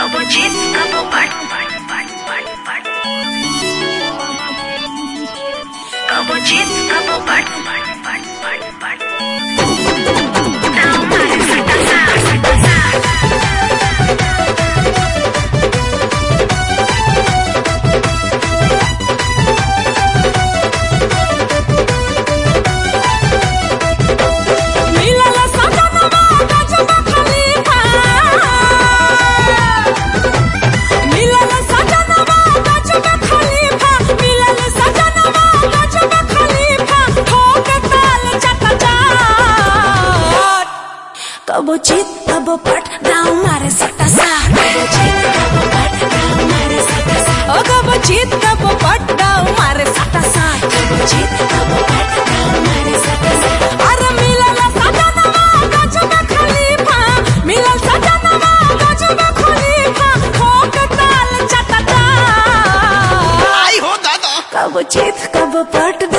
कबो चित कबो पट पट पट पट पट कबो चित कबो पट पट पट पट पट दाव मारे सटा सा सटा सा कबो चित कबो पट दाव मारे सटा सा कबो चित कबो पट दाव मारे सटा सा ओ कबो चित कबो पट दाव मारे सटा सा कबो चित कबो पट दाव मारे सटा सा अरे मिलल सजनवा गजब खलीफा मिलल सजनवा गजब खलीफा ठोक ताल चटटा आई हो दादा कबो चित कबो पट